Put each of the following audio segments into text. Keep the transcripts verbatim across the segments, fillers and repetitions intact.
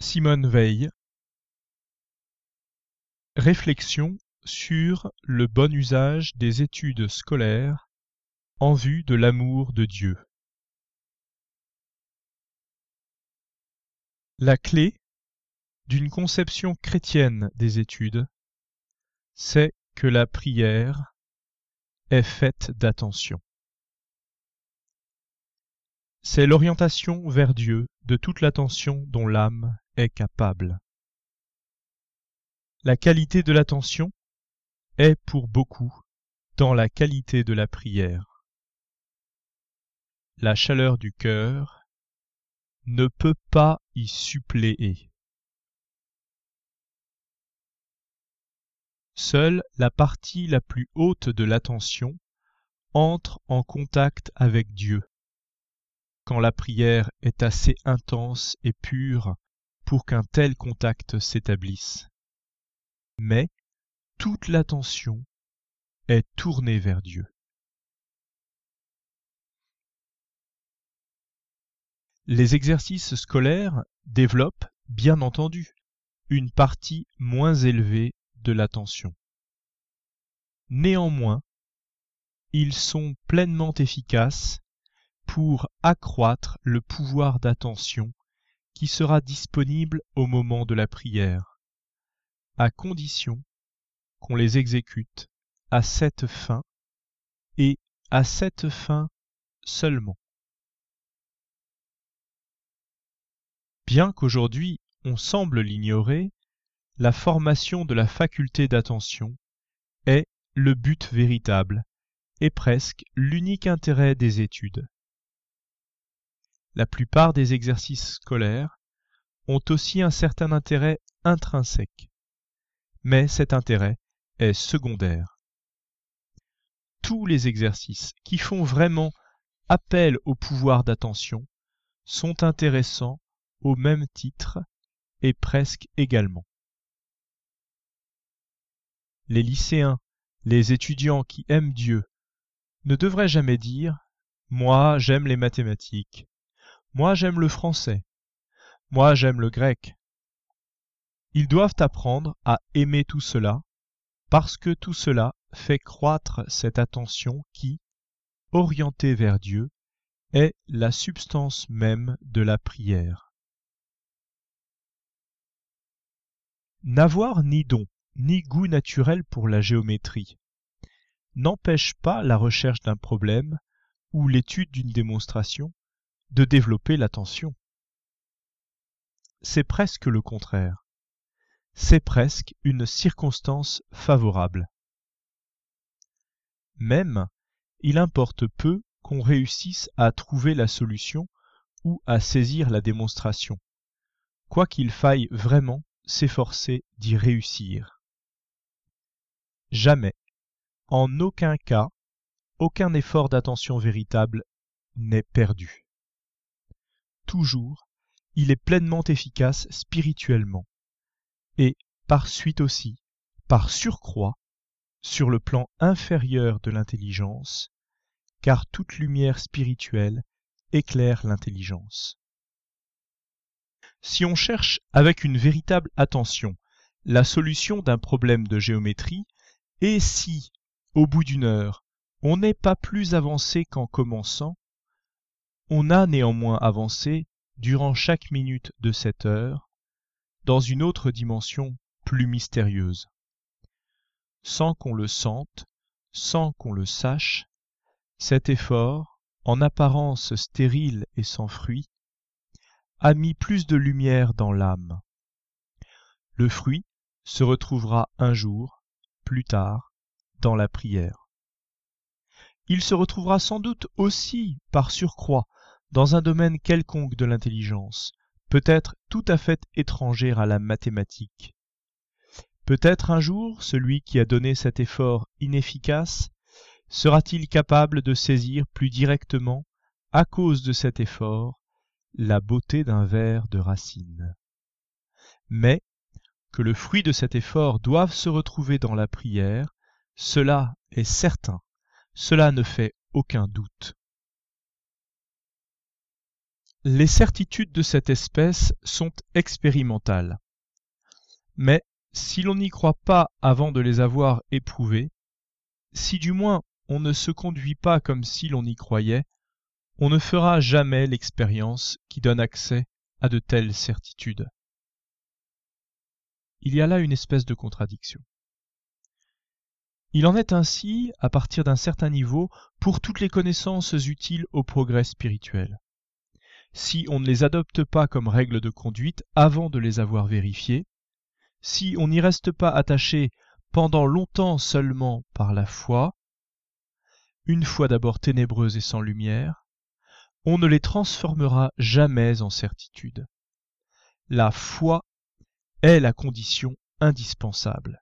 Simone Weil. Réflexion sur le bon usage des études scolaires en vue de l'amour de Dieu. La clé d'une conception chrétienne des études, c'est que la prière est faite d'attention. C'est l'orientation vers Dieu de toute l'attention dont l'âme est capable. La qualité de l'attention est pour beaucoup dans la qualité de la prière. La chaleur du cœur ne peut pas y suppléer. Seule la partie la plus haute de l'attention entre en contact avec Dieu, quand la prière est assez intense et pure pour qu'un tel contact s'établisse. Mais toute l'attention est tournée vers Dieu. Les exercices scolaires développent, bien entendu, une partie moins élevée de l'attention. Néanmoins, ils sont pleinement efficaces pour accroître le pouvoir d'attention qui sera disponible au moment de la prière, à condition qu'on les exécute à cette fin et à cette fin seulement. Bien qu'aujourd'hui on semble l'ignorer, la formation de la faculté d'attention est le but véritable et presque l'unique intérêt des études. La plupart des exercices scolaires ont aussi un certain intérêt intrinsèque, mais cet intérêt est secondaire. Tous les exercices qui font vraiment appel au pouvoir d'attention sont intéressants au même titre et presque également. Les lycéens, les étudiants qui aiment Dieu, ne devraient jamais dire « Moi, j'aime les mathématiques »,« Moi, j'aime le français »,« Moi, j'aime le grec ». Ils doivent apprendre à aimer tout cela, parce que tout cela fait croître cette attention qui, orientée vers Dieu, est la substance même de la prière. N'avoir ni don, ni goût naturel pour la géométrie n'empêche pas la recherche d'un problème ou l'étude d'une démonstration de développer l'attention. C'est presque le contraire. C'est presque une circonstance favorable. Même, il importe peu qu'on réussisse à trouver la solution ou à saisir la démonstration, quoiqu'il faille vraiment s'efforcer d'y réussir. Jamais, en aucun cas, aucun effort d'attention véritable n'est perdu. Toujours, il est pleinement efficace spirituellement, et par suite aussi, par surcroît, sur le plan inférieur de l'intelligence, car toute lumière spirituelle éclaire l'intelligence. Si on cherche avec une véritable attention la solution d'un problème de géométrie, et si, au bout d'une heure, on n'est pas plus avancé qu'en commençant, on a néanmoins avancé, durant chaque minute de cette heure, dans une autre dimension plus mystérieuse. Sans qu'on le sente, sans qu'on le sache, cet effort, en apparence stérile et sans fruit, a mis plus de lumière dans l'âme. Le fruit se retrouvera un jour, plus tard, dans la prière. Il se retrouvera sans doute aussi, par surcroît, dans un domaine quelconque de l'intelligence, peut-être tout à fait étranger à la mathématique. Peut-être un jour, celui qui a donné cet effort inefficace sera-t-il capable de saisir plus directement, à cause de cet effort, la beauté d'un vers de Racine. Mais que le fruit de cet effort doive se retrouver dans la prière, cela est certain, cela ne fait aucun doute. Les certitudes de cette espèce sont expérimentales. Mais si l'on n'y croit pas avant de les avoir éprouvées, si du moins on ne se conduit pas comme si l'on y croyait, on ne fera jamais l'expérience qui donne accès à de telles certitudes. Il y a là une espèce de contradiction. Il en est ainsi, à partir d'un certain niveau, pour toutes les connaissances utiles au progrès spirituel. Si on ne les adopte pas comme règles de conduite avant de les avoir vérifiées, si on n'y reste pas attaché pendant longtemps seulement par la foi, une foi d'abord ténébreuse et sans lumière, on ne les transformera jamais en certitude. La foi est la condition indispensable.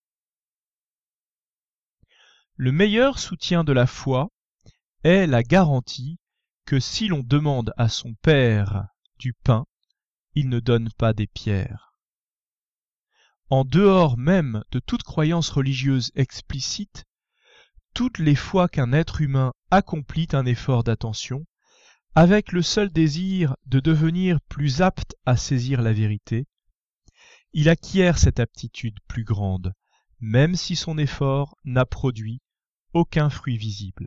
Le meilleur soutien de la foi est la garantie que si l'on demande à son Père du pain, il ne donne pas des pierres. En dehors même de toute croyance religieuse explicite, toutes les fois qu'un être humain accomplit un effort d'attention, avec le seul désir de devenir plus apte à saisir la vérité, il acquiert cette aptitude plus grande, même si son effort n'a produit aucun fruit visible.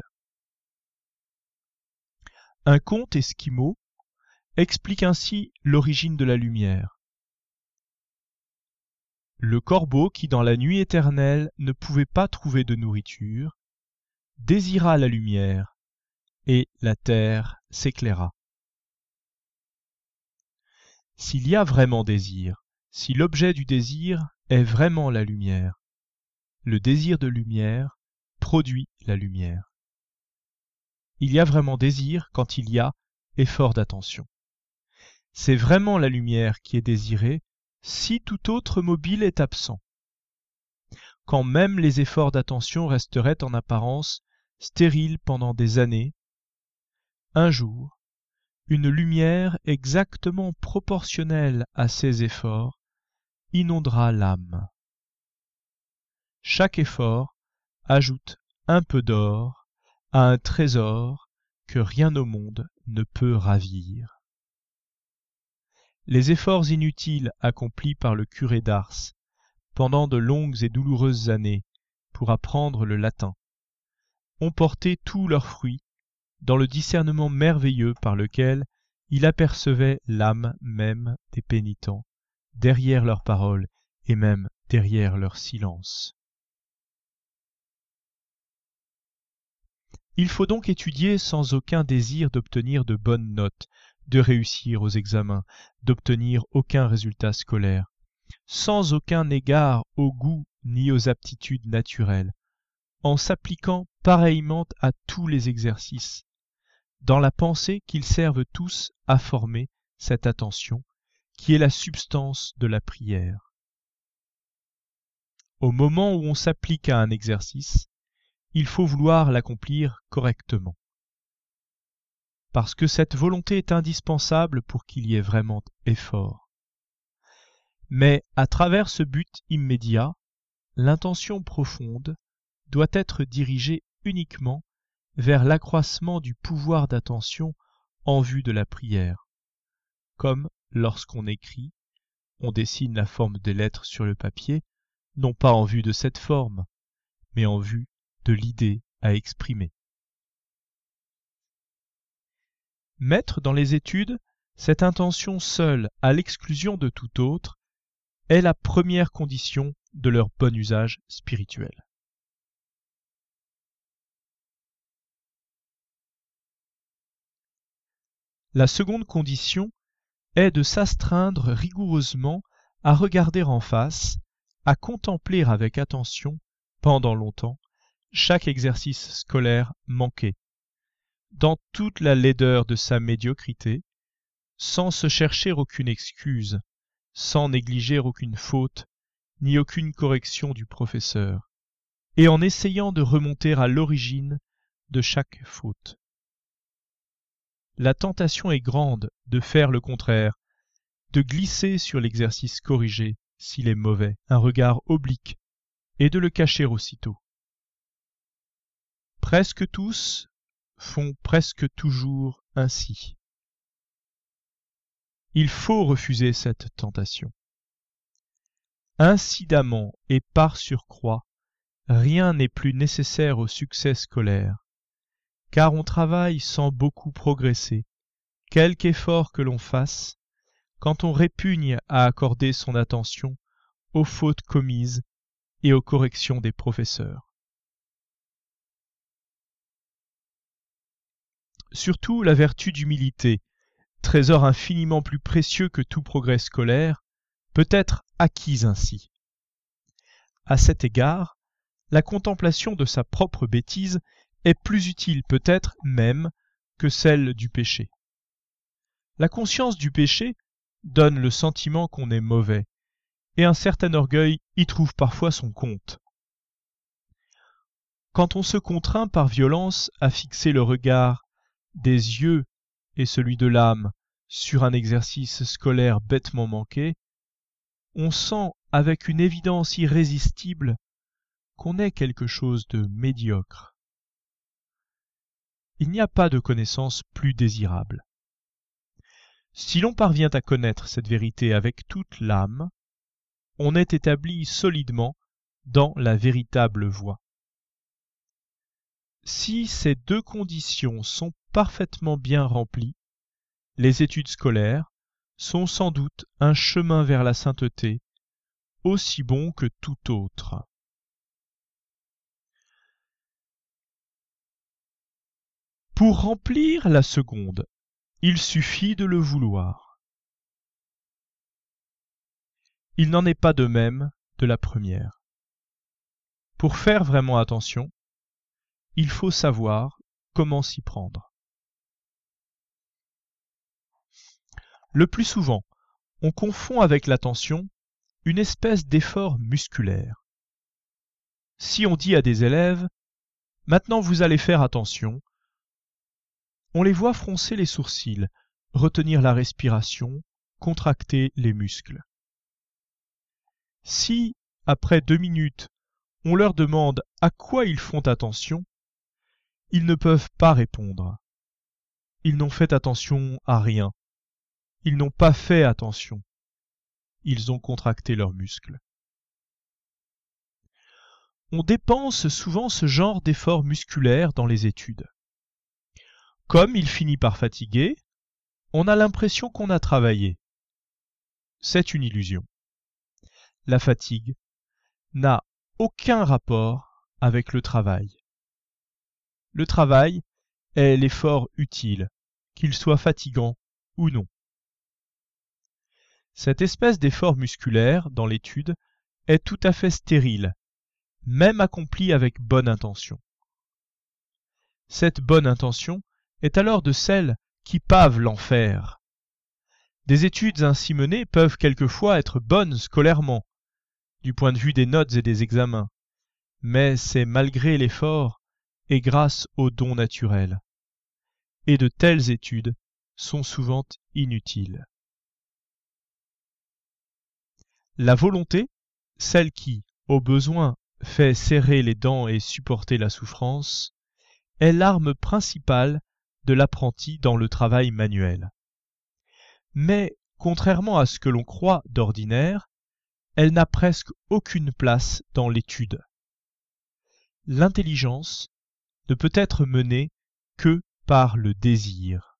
Un conte esquimau explique ainsi l'origine de la lumière. Le corbeau qui dans la nuit éternelle ne pouvait pas trouver de nourriture, désira la lumière, et la terre s'éclaira. S'il y a vraiment désir, si l'objet du désir est vraiment la lumière, le désir de lumière produit la lumière. Il y a vraiment désir quand il y a effort d'attention. C'est vraiment la lumière qui est désirée si tout autre mobile est absent. Quand même les efforts d'attention resteraient en apparence stériles pendant des années, un jour, une lumière exactement proportionnelle à ces efforts inondera l'âme. Chaque effort ajoute un peu d'or à un trésor que rien au monde ne peut ravir. Les efforts inutiles accomplis par le curé d'Ars pendant de longues et douloureuses années pour apprendre le latin ont porté tous leurs fruits dans le discernement merveilleux par lequel il apercevait l'âme même des pénitents derrière leurs paroles et même derrière leur silence. Il faut donc étudier sans aucun désir d'obtenir de bonnes notes, de réussir aux examens, d'obtenir aucun résultat scolaire, sans aucun égard au goût ni aux aptitudes naturelles, en s'appliquant pareillement à tous les exercices, dans la pensée qu'ils servent tous à former cette attention, qui est la substance de la prière. Au moment où on s'applique à un exercice, il faut vouloir l'accomplir correctement. Parce que cette volonté est indispensable pour qu'il y ait vraiment effort. Mais à travers ce but immédiat, l'intention profonde doit être dirigée uniquement vers l'accroissement du pouvoir d'attention en vue de la prière, comme lorsqu'on écrit, on dessine la forme des lettres sur le papier, non pas en vue de cette forme, mais en vue de l'idée à exprimer. Mettre dans les études cette intention seule à l'exclusion de tout autre est la première condition de leur bon usage spirituel. La seconde condition est de s'astreindre rigoureusement à regarder en face, à contempler avec attention, pendant longtemps, chaque exercice scolaire manqué, dans toute la laideur de sa médiocrité, sans se chercher aucune excuse, sans négliger aucune faute, ni aucune correction du professeur, et en essayant de remonter à l'origine de chaque faute. La tentation est grande de faire le contraire, de glisser sur l'exercice corrigé, s'il est mauvais, un regard oblique, et de le cacher aussitôt. Presque tous font presque toujours ainsi. il faut refuser cette tentation. Incidemment et par surcroît, rien n'est plus nécessaire au succès scolaire, car on travaille sans beaucoup progresser, quelque effort que l'on fasse, quand on répugne à accorder son attention aux fautes commises et aux corrections des professeurs. Surtout la vertu d'humilité, trésor infiniment plus précieux que tout progrès scolaire, peut être acquise ainsi. À cet égard, la contemplation de sa propre bêtise est plus utile peut-être même que celle du péché. La conscience du péché donne le sentiment qu'on est mauvais, et un certain orgueil y trouve parfois son compte. Quand on se contraint par violence à fixer le regard des yeux et celui de l'âme sur un exercice scolaire bêtement manqué, on sent avec une évidence irrésistible qu'on est quelque chose de médiocre. Il n'y a pas de connaissance plus désirable. Si l'on parvient à connaître cette vérité avec toute l'âme, on est établi solidement dans la véritable voie. Si ces deux conditions sont parfaitement bien remplies, les études scolaires sont sans doute un chemin vers la sainteté aussi bon que tout autre. Pour remplir la seconde, il suffit de le vouloir. Il n'en est pas de même de la première. Pour faire vraiment attention, il faut savoir comment s'y prendre. Le plus souvent, on confond avec l'attention une espèce d'effort musculaire. Si on dit à des élèves « Maintenant vous allez faire attention », on les voit froncer les sourcils, retenir la respiration, contracter les muscles. Si, après deux minutes, on leur demande à quoi ils font attention, ils ne peuvent pas répondre. Ils n'ont fait attention à rien. Ils n'ont pas fait attention. Ils ont contracté leurs muscles. On dépense souvent ce genre d'effort musculaire dans les études. Comme il finit par fatiguer, on a l'impression qu'on a travaillé. C'est une illusion. La fatigue n'a aucun rapport avec le travail. Le travail est l'effort utile, qu'il soit fatigant ou non. Cette espèce d'effort musculaire dans l'étude est tout à fait stérile, même accompli avec bonne intention. Cette bonne intention est alors de celles qui pavent l'enfer. Des études ainsi menées peuvent quelquefois être bonnes scolairement, du point de vue des notes et des examens, mais c'est malgré l'effort et grâce au don naturel. Et de telles études sont souvent inutiles. La volonté, celle qui, au besoin, fait serrer les dents et supporter la souffrance, est l'arme principale de l'apprenti dans le travail manuel. Mais, contrairement à ce que l'on croit d'ordinaire, elle n'a presque aucune place dans l'étude. L'intelligence ne peut être menée que par le désir.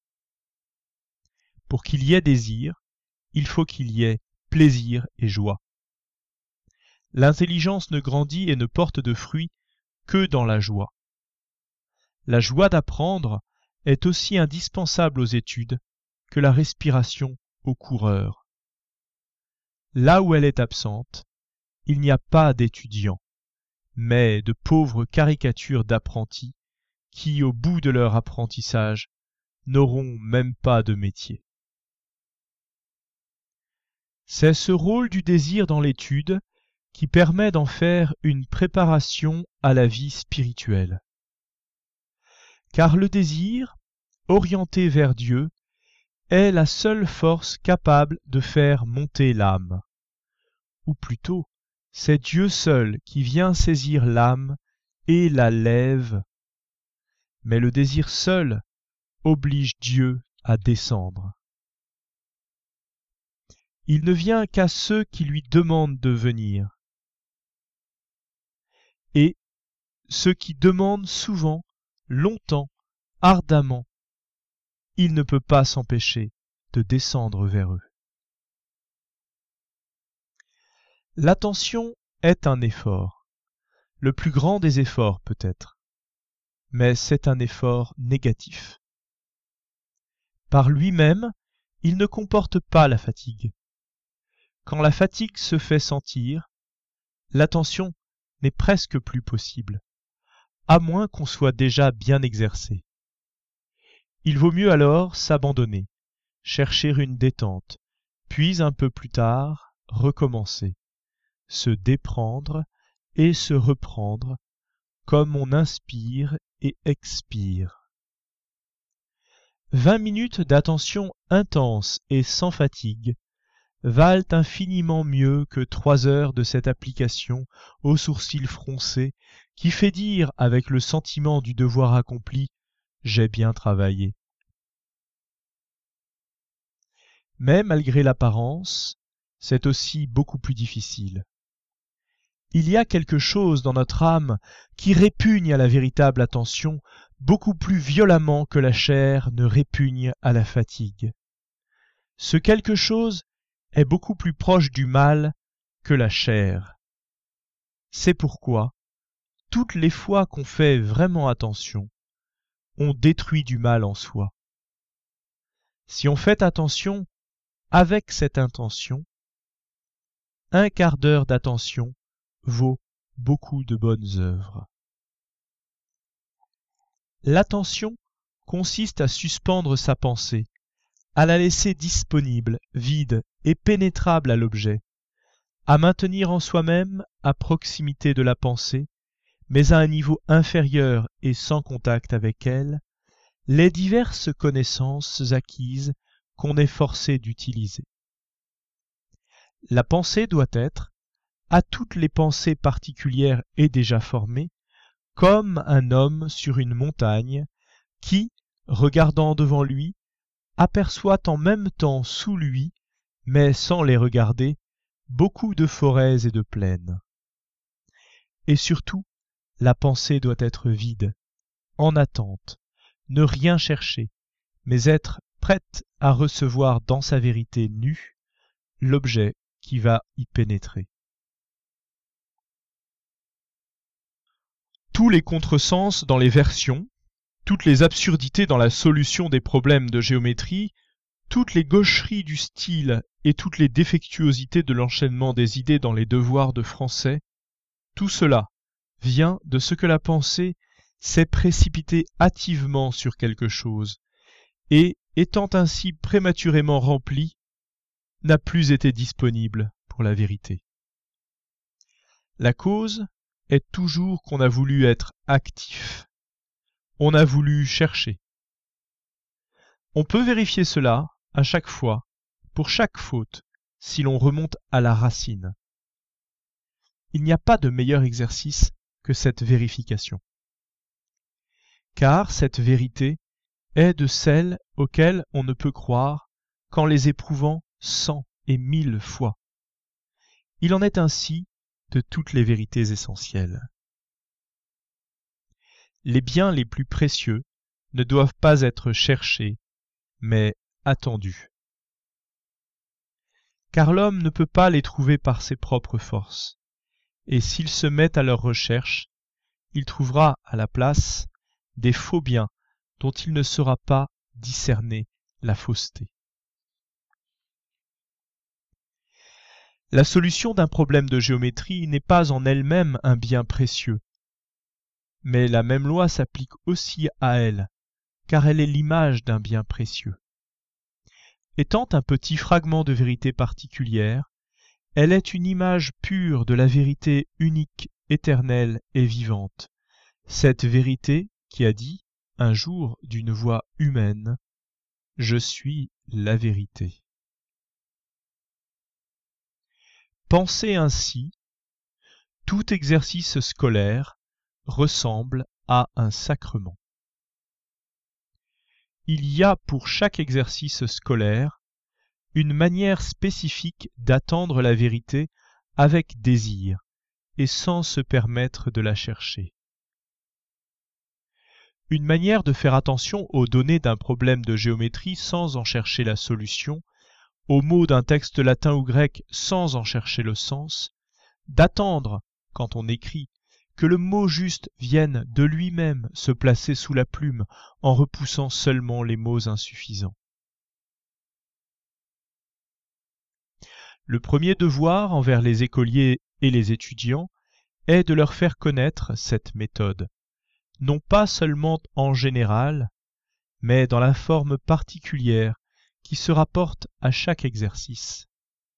Pour qu'il y ait désir, il faut qu'il y ait plaisir et joie. L'intelligence ne grandit et ne porte de fruits que dans la joie. La joie d'apprendre est aussi indispensable aux études que la respiration aux coureurs. Là où elle est absente, il n'y a pas d'étudiants, mais de pauvres caricatures d'apprentis qui, au bout de leur apprentissage, n'auront même pas de métier. C'est ce rôle du désir dans l'étude qui permet d'en faire une préparation à la vie spirituelle. Car le désir, orienté vers Dieu, est la seule force capable de faire monter l'âme. Ou plutôt, c'est Dieu seul qui vient saisir l'âme et la lève. Mais le désir seul oblige Dieu à descendre. il ne vient qu'à ceux qui lui demandent de venir. Et ceux qui demandent souvent, longtemps, ardemment, il ne peut pas s'empêcher de descendre vers eux. L'attention est un effort, le plus grand des efforts peut-être, mais c'est un effort négatif. Par lui-même, il ne comporte pas la fatigue. Quand la fatigue se fait sentir, l'attention n'est presque plus possible, à moins qu'on soit déjà bien exercé. Il vaut mieux alors s'abandonner, chercher une détente, puis un peu plus tard recommencer, se déprendre et se reprendre, comme on inspire et expire. Vingt minutes d'attention intense et sans fatigue valent infiniment mieux que trois heures de cette application aux sourcils froncés qui fait dire avec le sentiment du devoir accompli « j'ai bien travaillé ». Mais malgré l'apparence, c'est aussi beaucoup plus difficile. Il y a quelque chose dans notre âme qui répugne à la véritable attention beaucoup plus violemment que la chair ne répugne à la fatigue. Ce quelque chose est beaucoup plus proche du mal que la chair. C'est pourquoi, toutes les fois qu'on fait vraiment attention, on détruit du mal en soi. Si on fait attention avec cette intention, un quart d'heure d'attention vaut beaucoup de bonnes œuvres. L'attention consiste à suspendre sa pensée, à la laisser disponible, vide et pénétrable à l'objet, à maintenir en soi-même à proximité de la pensée, mais à un niveau inférieur et sans contact avec elle, les diverses connaissances acquises qu'on est forcé d'utiliser. La pensée doit être, à toutes les pensées particulières et déjà formées, comme un homme sur une montagne qui, regardant devant lui, aperçoit en même temps sous lui, mais sans les regarder, beaucoup de forêts et de plaines. Et surtout, la pensée doit être vide, en attente, ne rien chercher, mais être prête à recevoir dans sa vérité nue l'objet qui va y pénétrer. Tous les contresens dans les versions, toutes les absurdités dans la solution des problèmes de géométrie, toutes les gaucheries du style et toutes les défectuosités de l'enchaînement des idées dans les devoirs de français, tout cela vient de ce que la pensée s'est précipitée hâtivement sur quelque chose, et, étant ainsi prématurément remplie, n'a plus été disponible pour la vérité. La cause est toujours qu'on a voulu être actif. On a voulu chercher. On peut vérifier cela à chaque fois, pour chaque faute, si l'on remonte à la racine. Il n'y a pas de meilleur exercice que cette vérification. Car cette vérité est de celles auxquelles on ne peut croire qu'en les éprouvant cent et mille fois. Il en est ainsi de toutes les vérités essentielles. Les biens les plus précieux ne doivent pas être cherchés, mais attendus. Car l'homme ne peut pas les trouver par ses propres forces, et s'il se met à leur recherche, il trouvera à la place des faux biens dont il ne saura pas discerner la fausseté. La solution d'un problème de géométrie n'est pas en elle-même un bien précieux, mais la même loi s'applique aussi à elle, car elle est l'image d'un bien précieux. Étant un petit fragment de vérité particulière, elle est une image pure de la vérité unique, éternelle et vivante, cette vérité qui a dit, un jour d'une voix humaine, « Je suis la vérité ». Penser ainsi, tout exercice scolaire ressemble à un sacrement. Il y a pour chaque exercice scolaire une manière spécifique d'attendre la vérité avec désir et sans se permettre de la chercher. Une manière de faire attention aux données d'un problème de géométrie sans en chercher la solution, aux mots d'un texte latin ou grec sans en chercher le sens, d'attendre, quand on écrit, que le mot juste vienne de lui-même se placer sous la plume en repoussant seulement les mots insuffisants. Le premier devoir envers les écoliers et les étudiants est de leur faire connaître cette méthode, non pas seulement en général, mais dans la forme particulière qui se rapporte à chaque exercice.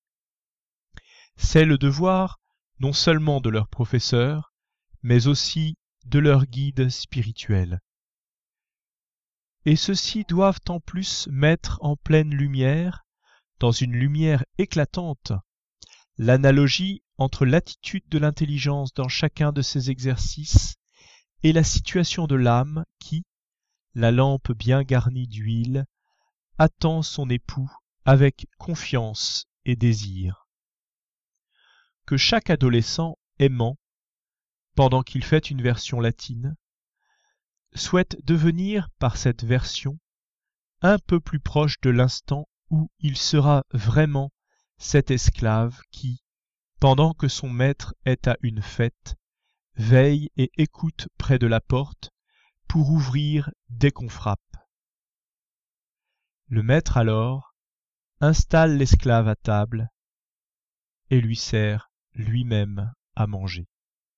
C'est le devoir non seulement de leurs professeurs, mais aussi de leurs guides spirituels. Et ceux-ci doivent en plus mettre en pleine lumière, dans une lumière éclatante, l'analogie entre l'attitude de l'intelligence dans chacun de ces exercices et la situation de l'âme qui, la lampe bien garnie d'huile, attend son époux avec confiance et désir. Que chaque adolescent aimant, pendant qu'il fait une version latine, souhaite devenir par cette version un peu plus proche de l'instant où il sera vraiment cet esclave qui, pendant que son maître est à une fête, veille et écoute près de la porte pour ouvrir dès qu'on frappe. Le maître alors installe l'esclave à table et lui sert lui-même à manger.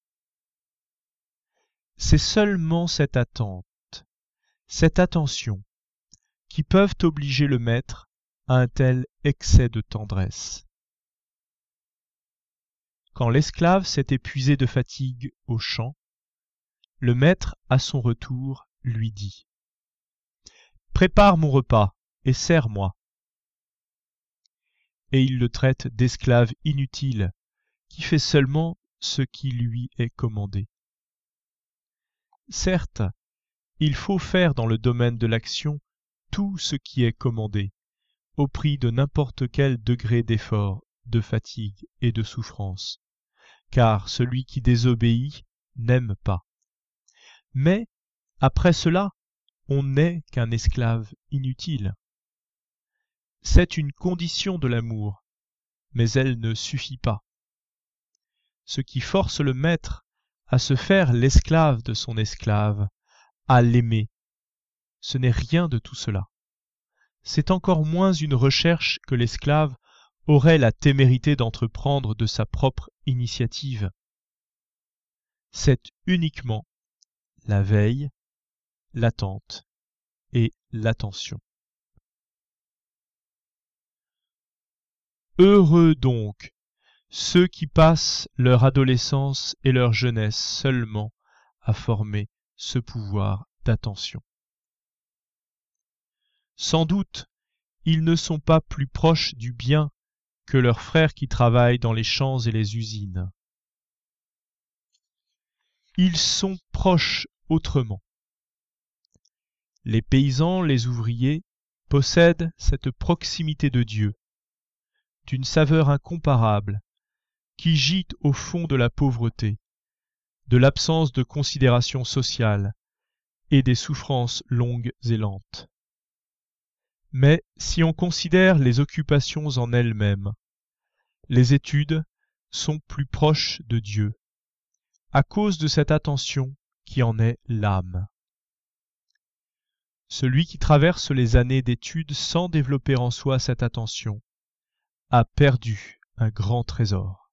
C'est seulement cette attente, cette attention, qui peuvent obliger le maître à un tel excès de tendresse. Quand l'esclave s'est épuisé de fatigue au champ, le maître, à son retour, lui dit « Prépare mon repas et sers-moi » et il le traite d'esclave inutile qui fait seulement ce qui lui est commandé. Certes, il faut faire dans le domaine de l'action tout ce qui est commandé, au prix de n'importe quel degré d'effort, de fatigue et de souffrance, car celui qui désobéit n'aime pas. Mais, après cela, on n'est qu'un esclave inutile. C'est une condition de l'amour, mais elle ne suffit pas. Ce qui force le maître à se faire l'esclave de son esclave, à l'aimer, ce n'est rien de tout cela. C'est encore moins une recherche que l'esclave aurait la témérité d'entreprendre de sa propre initiative. C'est uniquement la veille, l'attente et l'attention. Heureux donc ceux qui passent leur adolescence et leur jeunesse seulement à former ce pouvoir d'attention. Sans doute, ils ne sont pas plus proches du bien que leurs frères qui travaillent dans les champs et les usines. Ils sont proches autrement. Les paysans, les ouvriers, possèdent cette proximité de Dieu, d'une saveur incomparable, qui gît au fond de la pauvreté, de l'absence de considération sociale et des souffrances longues et lentes. Mais si on considère les occupations en elles-mêmes, les études sont plus proches de Dieu, à cause de cette attention qui en est l'âme. Celui qui traverse les années d'études sans développer en soi cette attention a perdu un grand trésor.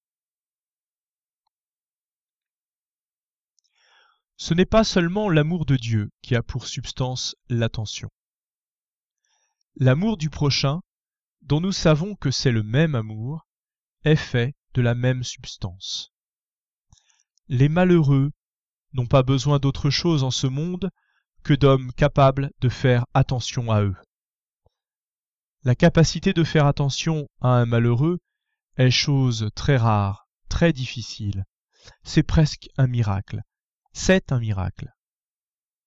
Ce n'est pas seulement l'amour de Dieu qui a pour substance l'attention. L'amour du prochain, dont nous savons que c'est le même amour, est fait de la même substance. Les malheureux n'ont pas besoin d'autre chose en ce monde que d'hommes capables de faire attention à eux. La capacité de faire attention à un malheureux est chose très rare, très difficile. C'est presque un miracle. C'est un miracle.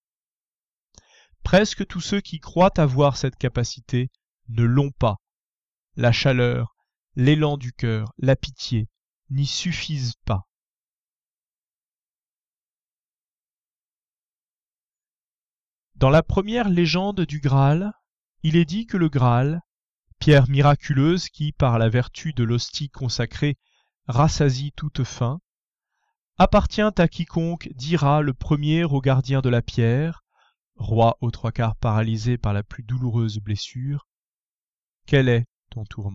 Presque tous ceux qui croient avoir cette capacité ne l'ont pas, la chaleur, l'élan du cœur, la pitié n'y suffisent pas. Dans la première légende du Graal, il est dit que le Graal, pierre miraculeuse qui, par la vertu de l'hostie consacrée, rassasie toute faim, appartient à quiconque dira le premier au gardien de la pierre, roi aux trois quarts paralysé par la plus douloureuse blessure, « Quel est ton tourment ?»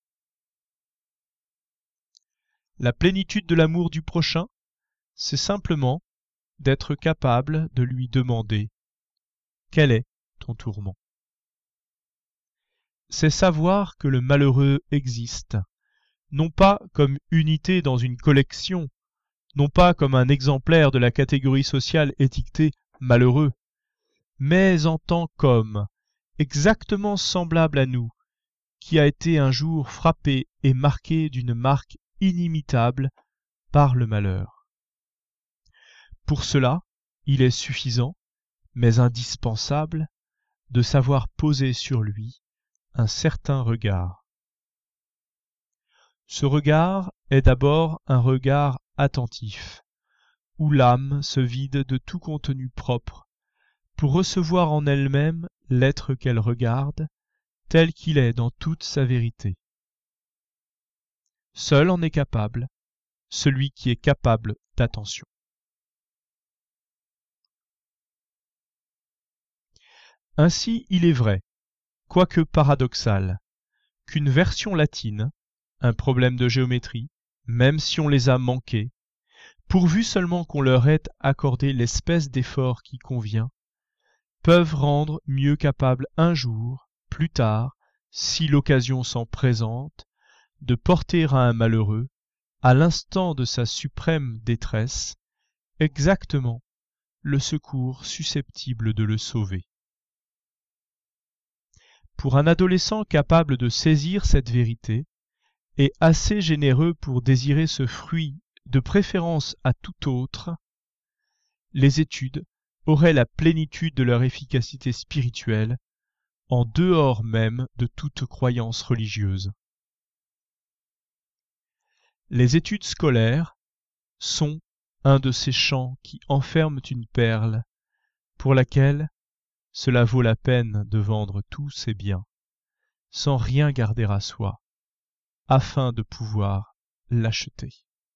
La plénitude de l'amour du prochain, c'est simplement d'être capable de lui demander « Quel est ton tourment ?» C'est savoir que le malheureux existe, non pas comme unité dans une collection, non pas comme un exemplaire de la catégorie sociale étiquetée malheureux, mais en tant qu'homme, exactement semblable à nous, qui a été un jour frappé et marqué d'une marque inimitable par le malheur. Pour cela, il est suffisant, mais indispensable, de savoir poser sur lui un certain regard. Ce regard est d'abord un regard attentif, où l'âme se vide de tout contenu propre, pour recevoir en elle-même l'être qu'elle regarde, tel qu'il est dans toute sa vérité. Seul en est capable celui qui est capable d'attention. Ainsi il est vrai, quoique paradoxal, qu'une version latine, un problème de géométrie, même si on les a manqués, pourvu seulement qu'on leur ait accordé l'espèce d'effort qui convient, peuvent rendre mieux capable un jour, plus tard, si l'occasion s'en présente, de porter à un malheureux, à l'instant de sa suprême détresse, exactement le secours susceptible de le sauver. Pour un adolescent capable de saisir cette vérité, et assez généreux pour désirer ce fruit de préférence à tout autre, les études auraient la plénitude de leur efficacité spirituelle, en dehors même de toute croyance religieuse. Les études scolaires sont un de ces champs qui enferment une perle, pour laquelle cela vaut la peine de vendre tous ses biens, sans rien garder à soi, afin de pouvoir l'acheter.